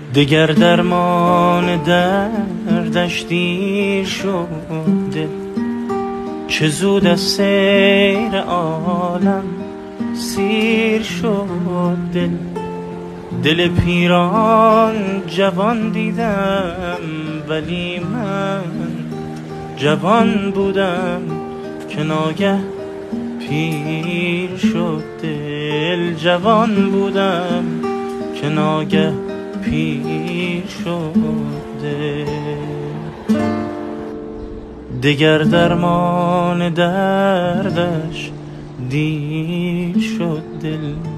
دگر درمان دردش دیر شد دل، چه زود از سیر عالم سیر شد دل. دل پیران جوان دیدم ولی من جوان بودم که ناگه پیر شد دل. جوان بودم که ناگه پیر شد دل. دگر درمان دردش دیر شد دل.